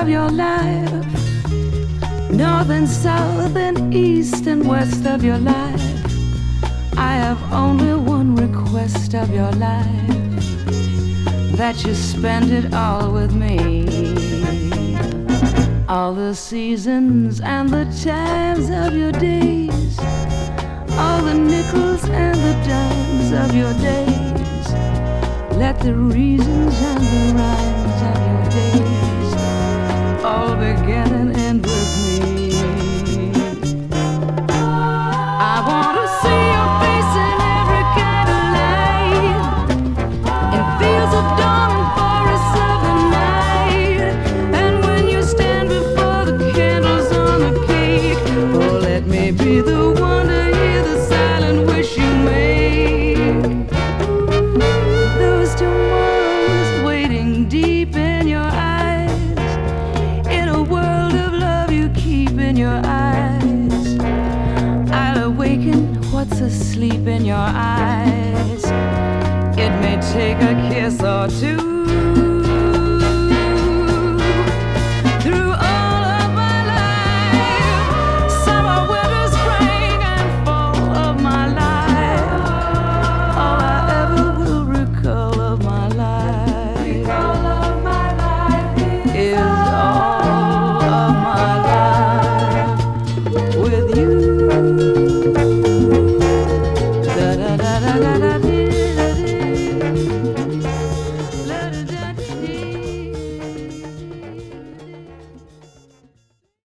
of your life, north and south and east and west of your life. I have only one request of your life, that you spend it all with me. All the seasons and the times of your days, all the nickels and the dimes of your days. Let the reasons and the rhymes of your days all begin and end with me. I want to see your face in every kind of light, in fields of dawn and forests of the night. And when you stand before the candles on the cake, oh, let me be the one to hear the silent wish you make. Those tomorrows waiting deep in your eyes, in a world of love you keep in your eyes. I'll awaken what's asleep in your eyes. It may take a kiss or two,